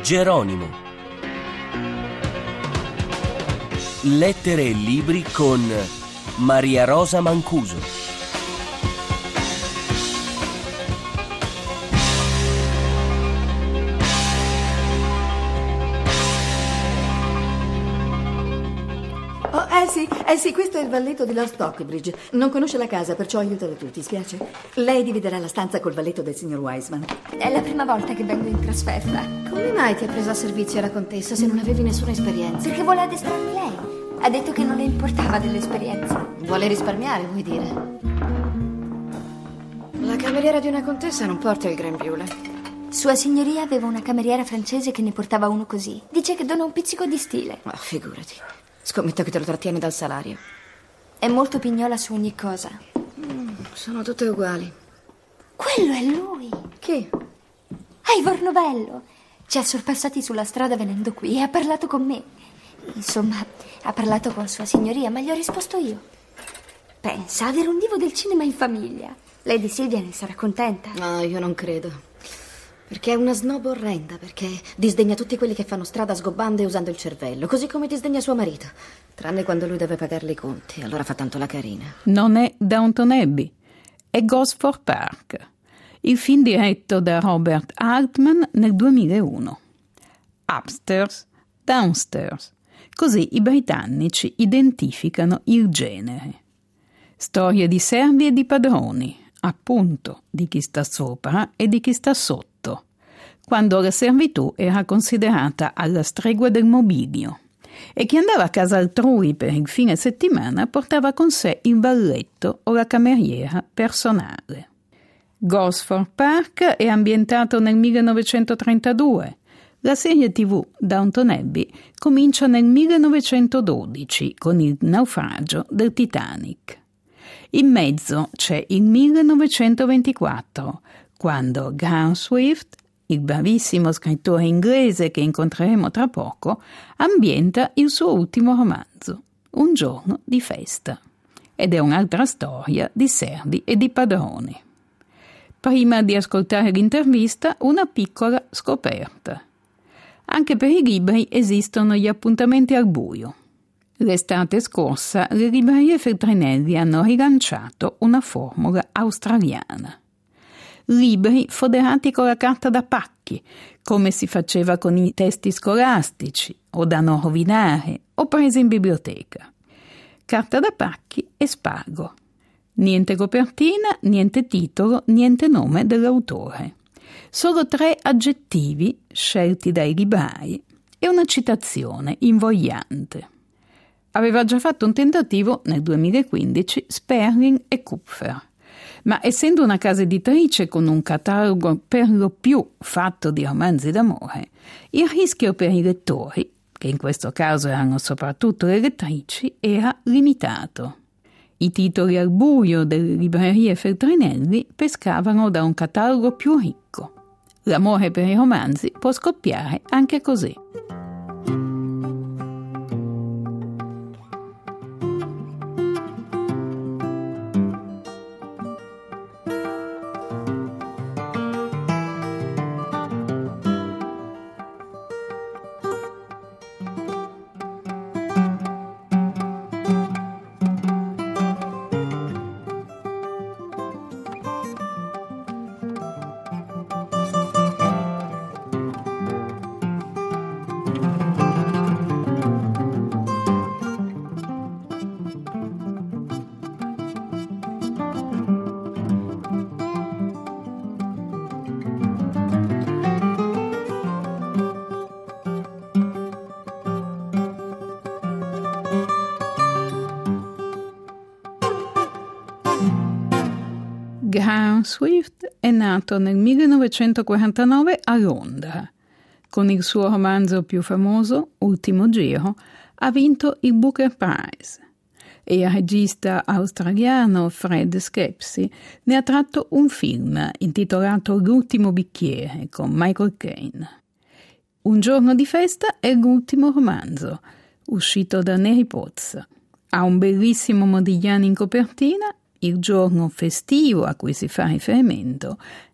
Geronimo. Lettere e libri con Maria Rosa Mancuso. Sì, questo è il valletto di Lord Stockbridge. Non conosce la casa, perciò aiutalo tu, ti spiace? Lei dividerà la stanza col valletto del signor Wiseman. È la prima volta che vengo in trasferta. Come mai ti ha preso a servizio la contessa se non avevi nessuna esperienza? Perché vuole addestrarmi lei. Ha detto che non le importava dell'esperienza. Vuole risparmiare, vuoi dire? La cameriera di una contessa non porta il grembiule. Sua signoria aveva una cameriera francese che ne portava uno così. Dice che dona un pizzico di stile. Ma figurati. Scommetto che te lo trattieni dal salario. È molto pignola su ogni cosa. Sono tutte uguali. Quello è lui. Chi? Ivor Novello. Ci ha sorpassati sulla strada venendo qui e ha parlato con me. Insomma, ha parlato con sua signoria, ma gli ho risposto io. Pensa, avere un divo del cinema in famiglia. Lady Silvia ne sarà contenta. No, io non credo. Perché è una snob orrenda, perché disdegna tutti quelli che fanno strada sgobbando e usando il cervello, così come disdegna suo marito, tranne quando lui deve pagarle i conti, allora fa tanto la carina. Non è Downton Abbey, è Gosford Park, il film diretto da Robert Altman nel 2001. Upstairs, downstairs, così i britannici identificano il genere. Storie di servi e di padroni, appunto, di chi sta sopra e di chi sta sotto, quando la servitù era considerata alla stregua del mobilio e chi andava a casa altrui per il fine settimana portava con sé il valletto o la cameriera personale. Gosford Park è ambientato nel 1932. La serie TV Downton Abbey comincia nel 1912 con il naufragio del Titanic. In mezzo c'è il 1924, quando Graham Swift, il bravissimo scrittore inglese che incontreremo tra poco, ambienta il suo ultimo romanzo, Un giorno di festa. Ed è un'altra storia di servi e di padroni. Prima di ascoltare l'intervista, una piccola scoperta. Anche per i libri esistono gli appuntamenti al buio. L'estate scorsa le librerie Feltrinelli hanno rilanciato una formula australiana. Libri foderati con la carta da pacchi, come si faceva con i testi scolastici, o da non rovinare, o presi in biblioteca. Carta da pacchi e spago. Niente copertina, niente titolo, niente nome dell'autore. Solo 3 aggettivi scelti dai librai e una citazione invogliante. Aveva già fatto un tentativo nel 2015 Sperling e Kupfer. Ma essendo una casa editrice con un catalogo per lo più fatto di romanzi d'amore, il rischio per i lettori, che in questo caso erano soprattutto le lettrici, era limitato. I titoli al buio delle librerie Feltrinelli pescavano da un catalogo più ricco. L'amore per i romanzi può scoppiare anche così. Graham Swift è nato nel 1949 a Londra. Con il suo romanzo più famoso, Ultimo Giro, ha vinto il Booker Prize. E il regista australiano Fred Schepisi ne ha tratto un film intitolato L'ultimo bicchiere con Michael Caine. Un giorno di festa è l'ultimo romanzo, uscito da Neri Pozza. Ha un bellissimo Modigliani in copertina. Il giorno festivo a cui si fa riferimento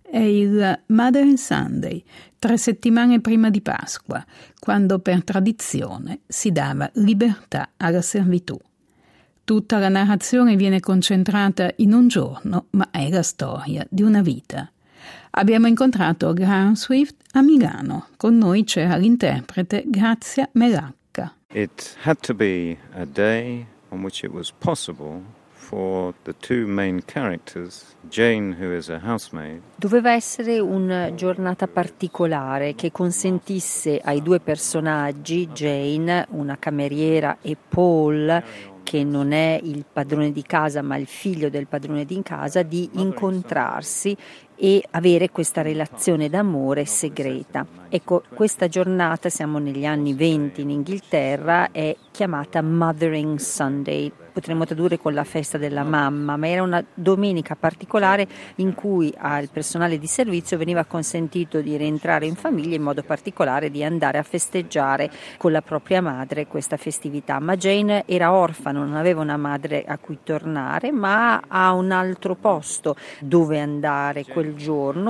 è il Mother Sunday, 3 settimane prima di Pasqua, quando per tradizione si dava libertà alla servitù. Tutta la narrazione viene concentrata in un giorno, ma è la storia di una vita. Abbiamo incontrato Graham Swift a Milano. Con noi c'era l'interprete Grazia Melacca. It had to be a day on which it was possible for the two main characters, Jane, who is a housemaid. Doveva essere una giornata particolare che consentisse ai due personaggi, Jane, una cameriera, e Paul, che non è il padrone di casa ma il figlio del padrone di casa, di incontrarsi e avere questa relazione d'amore segreta. Ecco, questa giornata, siamo negli anni 20 in Inghilterra, è chiamata Mothering Sunday. Potremmo tradurre con la festa della mamma, ma era una domenica particolare in cui al personale di servizio veniva consentito di rientrare in famiglia, in modo particolare di andare a festeggiare con la propria madre questa festività. Ma Jane era orfana, non aveva una madre a cui tornare, ma ha un altro posto dove andare quel giorno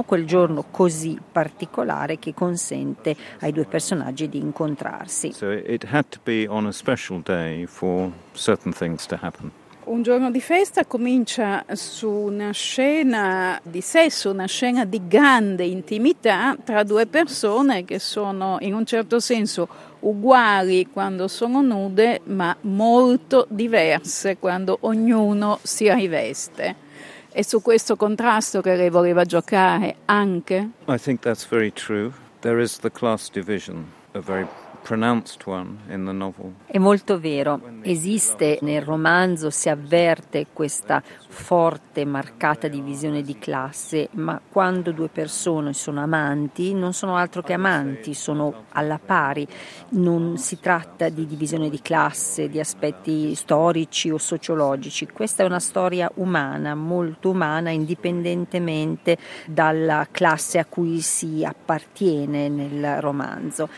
così particolare che consente ai due personaggi di incontrarsi. So it had to be on a special day for certain things to happen. Un giorno di festa comincia su una scena di sesso, una scena di grande intimità tra due persone che sono in un certo senso uguali quando sono nude, ma molto diverse quando ognuno si riveste. È su questo contrasto che lei voleva giocare anche? I think that's very true. There is the class division, a very pronounced one in the novel. È molto vero, esiste nel romanzo, si avverte questa forte, marcata divisione di classe, ma quando due persone sono amanti non sono altro che amanti, sono alla pari, non si tratta di divisione di classe, di aspetti storici o sociologici. Questa è una storia umana, molto umana, indipendentemente dalla classe a cui si appartiene nel romanzo.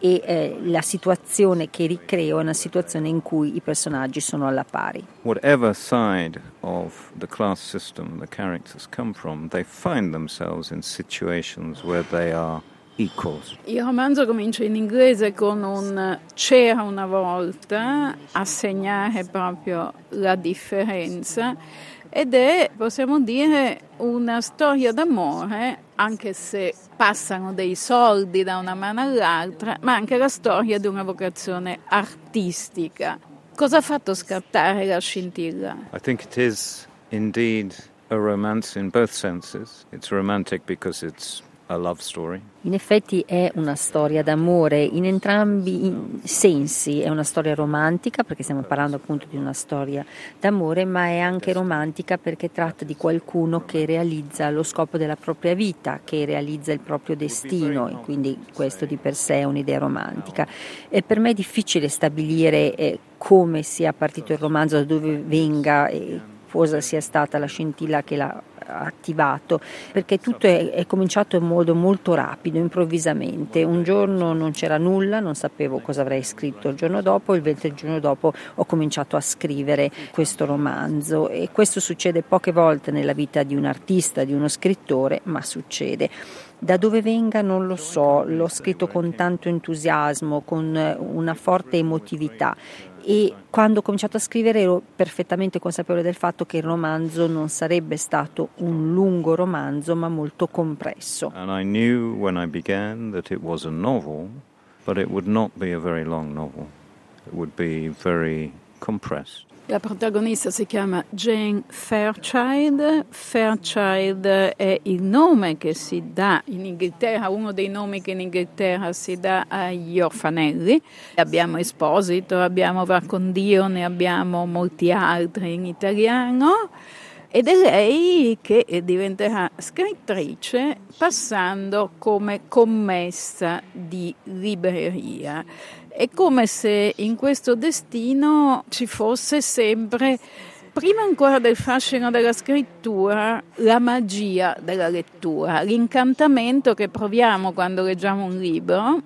E la situazione che ricreo è una situazione in cui i personaggi sono alla pari. Whatever side of the class system the characters come from, they find themselves in situations where they are equals. Il romanzo comincia in inglese con un "c'era una volta" a segnare proprio la differenza, ed è, possiamo dire, una storia d'amore, anche se passano dei soldi da una mano all'altra, ma anche la storia di una vocazione artistica. Cosa ha fatto scattare la scintilla? I think it is indeed a romance in both senses. It's romantic because it's a love story. In effetti è una storia d'amore in entrambi i sensi, è una storia romantica perché stiamo parlando appunto di una storia d'amore, ma è anche romantica perché tratta di qualcuno che realizza lo scopo della propria vita, che realizza il proprio destino, e quindi questo di per sé è un'idea romantica. E per me è difficile stabilire come sia partito il romanzo, da dove venga e cosa sia stata la scintilla che l'ha attivato, perché tutto è cominciato in modo molto rapido, improvvisamente. Un giorno non c'era nulla, non sapevo cosa avrei scritto il giorno dopo, il giorno dopo ho cominciato a scrivere questo romanzo, e questo succede poche volte nella vita di un artista, di uno scrittore, ma succede. Da dove venga non lo so, l'ho scritto con tanto entusiasmo, con una forte emotività, e quando ho cominciato a scrivere ero perfettamente consapevole del fatto che il romanzo non sarebbe stato un lungo romanzo, ma molto compresso. And I knew when I began that it was a novel, but it would not be a very long novel. It would be very compressed. La protagonista si chiama Jane Fairchild. Fairchild è il nome che si dà in Inghilterra, uno dei nomi che in Inghilterra si dà agli orfanelli. Abbiamo Esposito, abbiamo Varcondio, ne abbiamo molti altri in italiano. Ed è lei che diventerà scrittrice passando come commessa di libreria. È come se in questo destino ci fosse sempre, prima ancora del fascino della scrittura, la magia della lettura, l'incantamento che proviamo quando leggiamo un libro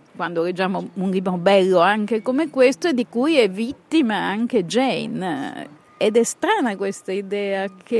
bello anche come questo, e di cui è vittima anche Jane. Ed è strana questa idea che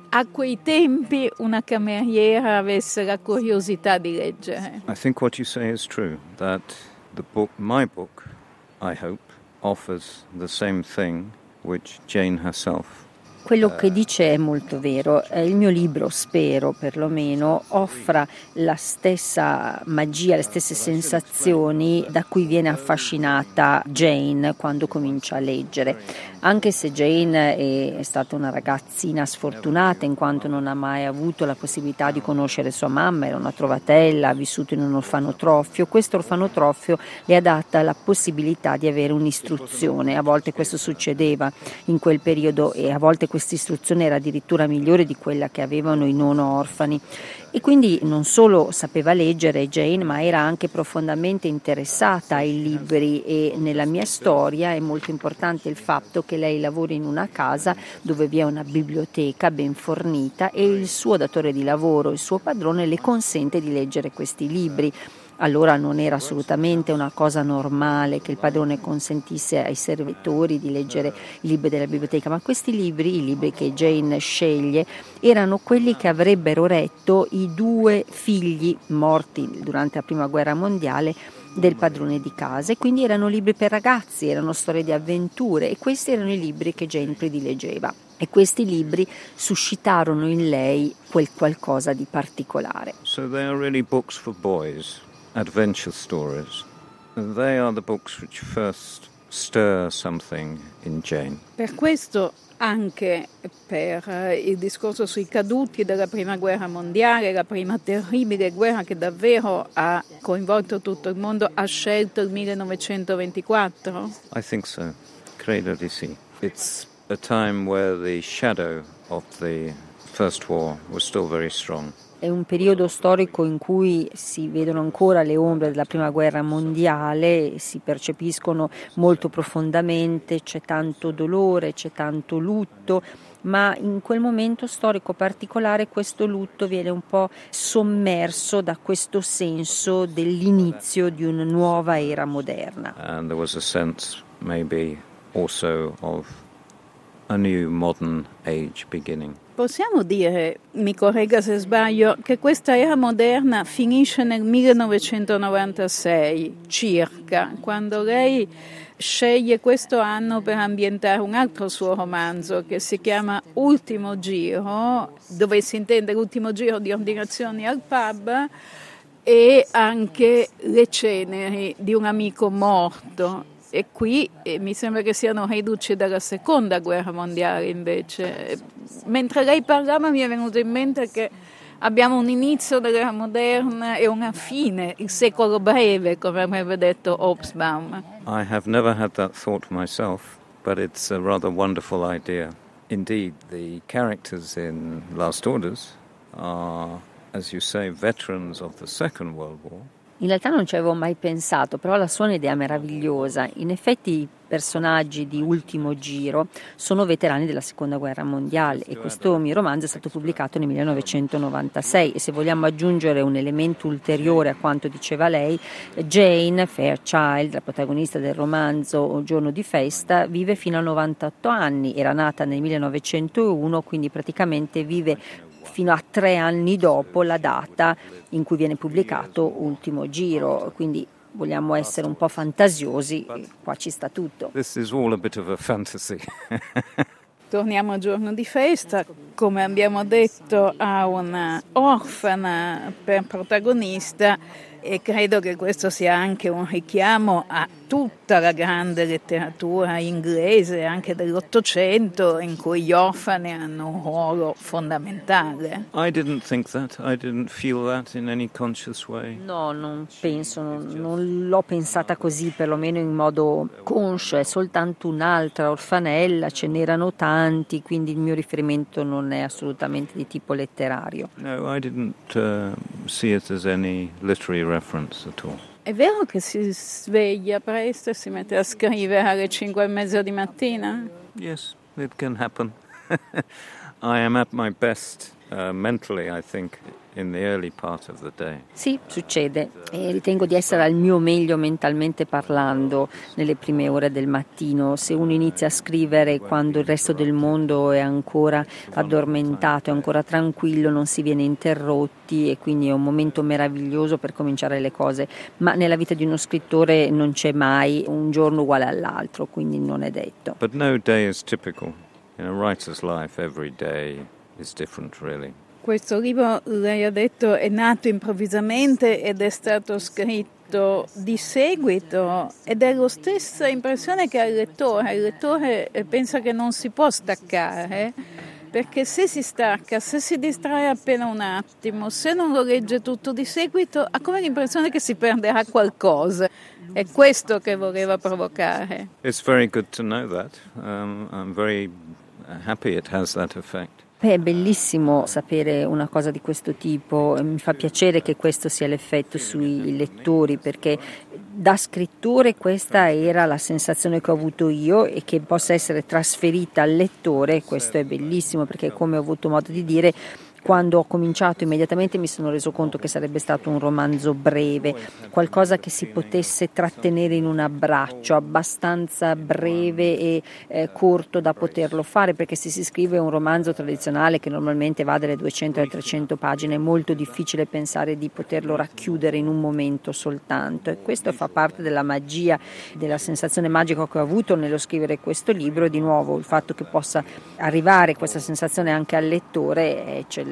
a quei tempi una cameriera avesse la curiosità di leggere. I think what you say is true, that my book, I hope, offers the same thing which Jane herself. Quello che dice è molto vero. Il mio libro, spero perlomeno, offra la stessa magia, le stesse sensazioni da cui viene affascinata Jane quando comincia a leggere. Anche se Jane è stata una ragazzina sfortunata in quanto non ha mai avuto la possibilità di conoscere sua mamma, era una trovatella, ha vissuto in un orfanotrofio, questo orfanotrofio le ha data la possibilità di avere un'istruzione. A volte questo succedeva in quel periodo e a volte questa istruzione era addirittura migliore di quella che avevano i non orfani. E quindi non solo sapeva leggere Jane, ma era anche profondamente interessata ai libri, e nella mia storia è molto importante il fatto che lei lavori in una casa dove vi è una biblioteca ben fornita e il suo datore di lavoro, il suo padrone, le consente di leggere questi libri. Allora non era assolutamente una cosa normale che il padrone consentisse ai servitori di leggere i libri della biblioteca, ma questi libri, i libri che Jane sceglie, erano quelli che avrebbero retto i 2 figli morti durante la Prima Guerra Mondiale del padrone di casa, e quindi erano libri per ragazzi, erano storie di avventure, e questi erano i libri che Jane prediligeva. E questi libri suscitarono in lei quel qualcosa di particolare. So they are really books for boys. Adventure stories. They are the books which first stir something in Jane. Per questo, anche per il discorso sui caduti della Prima Guerra Mondiale, la prima terribile guerra che davvero ha coinvolto tutto il mondo, ha scelto il 1924? I think so. Credo di sì. It's a time where the shadow of the First War was still very strong. È un periodo storico in cui si vedono ancora le ombre della Prima Guerra Mondiale, si percepiscono molto profondamente, c'è tanto dolore, c'è tanto lutto, ma in quel momento storico particolare questo lutto viene un po' sommerso da questo senso dell'inizio di una nuova era moderna. And there was a sense maybe also of a new modern age beginning. Possiamo dire, mi corregga se sbaglio, che questa era moderna finisce nel 1996 circa, quando lei sceglie questo anno per ambientare un altro suo romanzo che si chiama Ultimo Giro, dove si intende l'ultimo giro di ordinazioni al pub, e anche le ceneri di un amico morto. E qui mi sembra che siano riduci dalla Seconda Guerra Mondiale invece. Mentre lei parlava mi è venuto in mente che abbiamo un inizio dell'era moderna e una fine, il secolo breve, come avrebbe detto Hobsbawm. I have never had that thought myself, but it's a rather wonderful idea. Indeed, the characters in Last Orders are, as you say, veterans of the Second World War. In realtà non ci avevo mai pensato, però la sua è un'idea meravigliosa. In effetti i personaggi di Ultimo Giro sono veterani della Seconda Guerra Mondiale e questo mio romanzo è stato pubblicato nel 1996, e se vogliamo aggiungere un elemento ulteriore a quanto diceva lei, Jane Fairchild, la protagonista del romanzo Giorno di festa, vive fino a 98 anni, era nata nel 1901, quindi praticamente vive fino a 3 anni dopo la data in cui viene pubblicato Ultimo Giro, quindi vogliamo essere un po' fantasiosi, qua ci sta tutto. This is all a bit of a fantasy. Torniamo al Giorno di festa, come abbiamo detto ha una orfana per protagonista, e credo che questo sia anche un richiamo a tutta la grande letteratura inglese, anche dell'Ottocento, in cui gli orfani hanno un ruolo fondamentale. I didn't think that. I didn't feel that in any conscious way. No, non penso, non l'ho pensata così, perlomeno in modo conscio, è soltanto un'altra orfanella, ce n'erano tanti, quindi il mio riferimento non è assolutamente di tipo letterario. No, I didn't see it as any literary reference at all. È vero che si sveglia presto e si mette a scrivere alle 5:30 di mattina? Yes, it can happen. I am at my best mentally, I think, in the early part of the day. Sì, succede. E ritengo di essere al mio meglio mentalmente parlando nelle prime ore del mattino. Se uno inizia a scrivere quando il resto del mondo è ancora addormentato, è ancora tranquillo, non si viene interrotti, e quindi è un momento meraviglioso per cominciare le cose. Ma nella vita di uno scrittore non c'è mai un giorno uguale all'altro, quindi non è detto. But no day is typical. In a writer's life, every day is different, really. Questo libro, lei ha detto, è nato improvvisamente ed è stato scritto di seguito, ed è la stessa impressione che ha il lettore. Il lettore pensa che non si può staccare, perché se si stacca, se si distrae appena un attimo, se non lo legge tutto di seguito, ha come l'impressione che si perderà qualcosa. È questo che voleva provocare. It's very good to know that. I'm very happy it has that effect. È bellissimo sapere una cosa di questo tipo, mi fa piacere che questo sia l'effetto sui lettori, perché da scrittore questa era la sensazione che ho avuto io, e che possa essere trasferita al lettore, questo è bellissimo, perché come ho avuto modo di dire, quando ho cominciato immediatamente mi sono reso conto che sarebbe stato un romanzo breve, qualcosa che si potesse trattenere in un abbraccio, abbastanza breve e corto da poterlo fare, perché se si scrive un romanzo tradizionale che normalmente va dalle 200 alle 300 pagine è molto difficile pensare di poterlo racchiudere in un momento soltanto, e questo fa parte della magia, della sensazione magica che ho avuto nello scrivere questo libro, e di nuovo il fatto che possa arrivare questa sensazione anche al lettore è eccellente.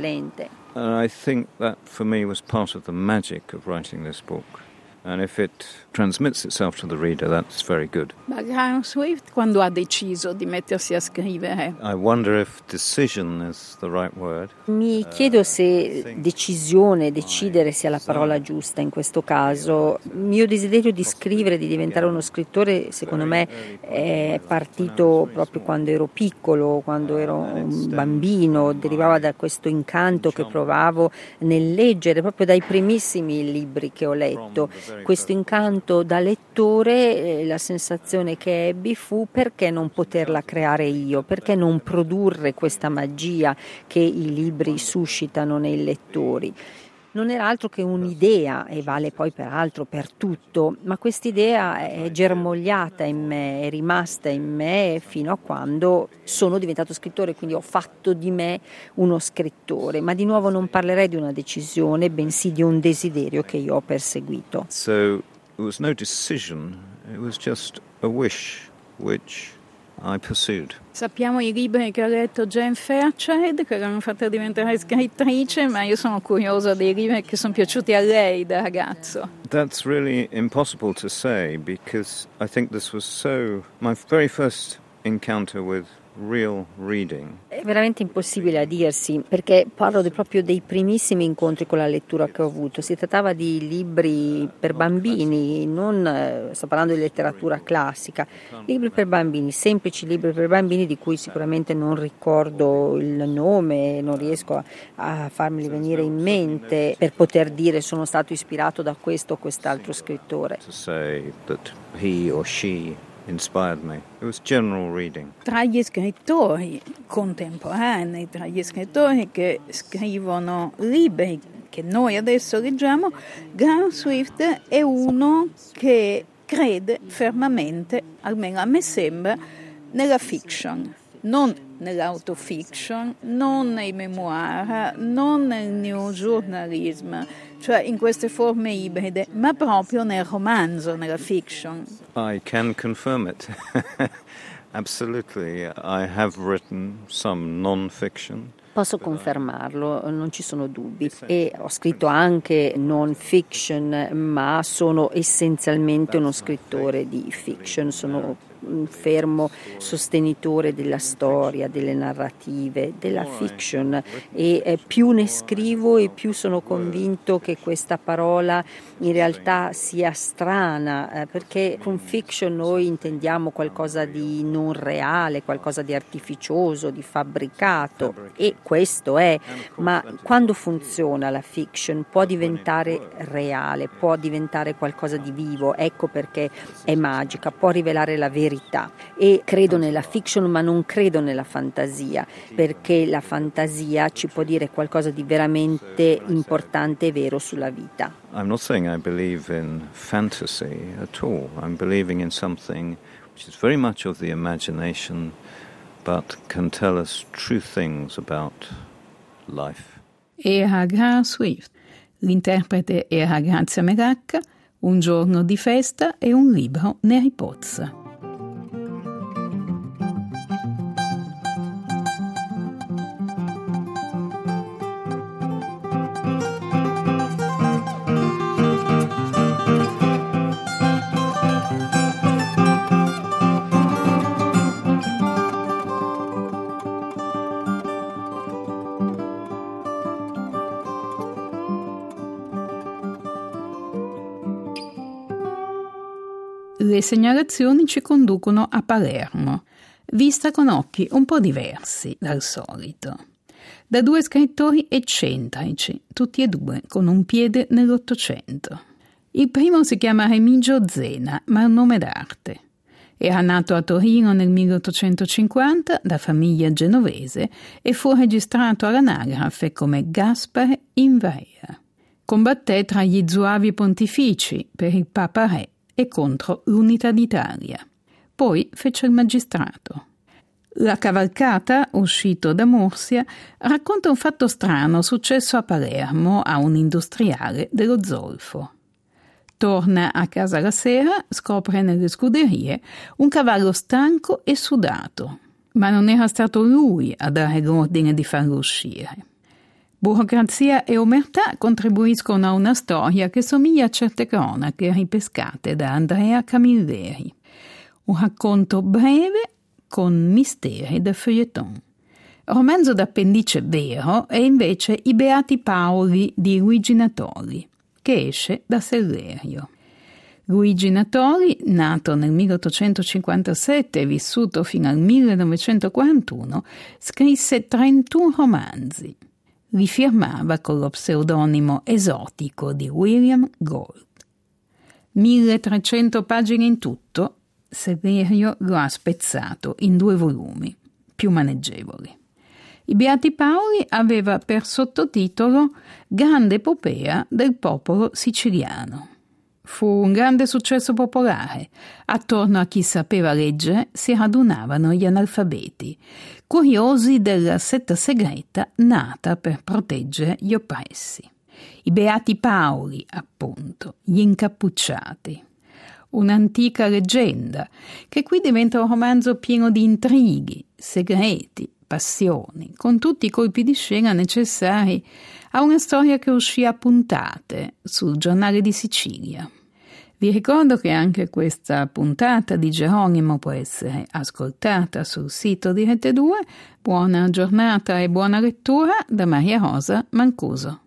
I think that for me was part of the magic of writing this book. And if it transmits itself to the reader, that's very good. Ma Graham Swift, quando ha deciso di mettersi a scrivere? I wonder if decision is the right word. Mi chiedo se decisione, decidere sia la parola giusta in questo caso. Il mio desiderio di scrivere, di diventare uno scrittore, secondo me è partito proprio quando ero piccolo, quando ero un bambino, derivava da questo incanto che provavo nel leggere, proprio dai primissimi libri che ho letto. Questo incanto da lettore, la sensazione che ebbi fu: perché non poterla creare io, perché non produrre questa magia che i libri suscitano nei lettori. Non era altro che un'idea, e vale poi peraltro per tutto, ma quest'idea è germogliata in me, è rimasta in me fino a quando sono diventato scrittore, quindi ho fatto di me uno scrittore, ma di nuovo non parlerei di una decisione, bensì di un desiderio che io ho perseguito. So it was no decision, it was just a wish which I pursued. Sappiamo i libri che ha letto Jane Fairchild, che l'hanno fatta diventare scrittrice, ma io sono curiosa dei libri che sono piaciuti a lei da ragazzo. That's really impossible to say, because I think this was my very first encounter with real reading. È veramente impossibile a dirsi, perché parlo proprio dei primissimi incontri con la lettura che ho avuto. Si trattava di libri per bambini, non sto parlando di letteratura classica, libri per bambini, semplici libri per bambini di cui sicuramente non ricordo il nome, non riesco a farmeli venire in mente per poter dire sono stato ispirato da questo o quest'altro scrittore. To say that he or she inspired me. It was general reading. Tra gli scrittori contemporanei, tra gli scrittori che scrivono libri che noi adesso leggiamo, Graham Swift è uno che crede fermamente, almeno a me sembra, nella fiction, non nell'autofiction, non nei memoir, non nel newjournalism, cioè in queste forme ibride, ma proprio nel romanzo, nella fiction. I can confirm it. Absolutely. I have written some non-fiction. Posso confermarlo, non ci sono dubbi, e ho scritto anche non fiction, ma sono essenzialmente uno scrittore di fiction, sono un fermo sostenitore della storia, delle narrative, della fiction, e più ne scrivo e più sono convinto che questa parola in realtà sia strana, perché con fiction noi intendiamo qualcosa di non reale, qualcosa di artificioso, di fabbricato, e questo è, ma quando funziona la fiction può diventare reale, può diventare qualcosa di vivo, ecco perché è magica, può rivelare la verità verità, e credo nella fiction ma non credo nella fantasia, perché la fantasia ci può dire qualcosa di veramente importante e vero sulla vita. I'm not saying I believe in fantasy at all. I'm believing in something which is very much of the imagination but can tell us true things about life. Era Graham Swift. L'interprete era Grazia Meracca. Un giorno di festa e un libro ne ripozza. Le segnalazioni ci conducono a Palermo, vista con occhi un po' diversi dal solito, da due scrittori eccentrici, tutti e due con un piede nell'Ottocento. Il primo si chiama Remigio Zena, ma è un nome d'arte. Era nato a Torino nel 1850 da famiglia genovese e fu registrato all'anagrafe come Gaspare Invera. Combatté tra gli zuavi pontifici per il Papa Re e contro l'unità d'Italia. Poi fece il magistrato. La cavalcata, uscito da Mursia, racconta un fatto strano successo a Palermo a un industriale dello zolfo. Torna a casa la sera, scopre nelle scuderie un cavallo stanco e sudato, ma non era stato lui a dare l'ordine di farlo uscire. Burocrazia e omertà contribuiscono a una storia che somiglia a certe cronache ripescate da Andrea Camilleri. Un racconto breve con misteri da feuilleton. Romanzo d'appendice vero è invece I Beati Paoli di Luigi Natoli, che esce da Sellerio. Luigi Natoli, nato nel 1857 e vissuto fino al 1941, scrisse 31 romanzi. Li firmava con lo pseudonimo esotico di William Gold. 1300 pagine in tutto, Sellerio lo ha spezzato in 2 volumi, più maneggevoli. I Beati Paoli aveva per sottotitolo Grande epopea del popolo siciliano. Fu un grande successo popolare. Attorno a chi sapeva leggere si radunavano gli analfabeti, curiosi della setta segreta nata per proteggere gli oppressi. I Beati Paoli, appunto, gli incappucciati. Un'antica leggenda che qui diventa un romanzo pieno di intrighi, segreti, passioni, con tutti i colpi di scena necessari a una storia che uscì a puntate sul Giornale di Sicilia. Vi ricordo che anche questa puntata di Geronimo può essere ascoltata sul sito di Rete 2. Buona giornata e buona lettura da Maria Rosa Mancuso.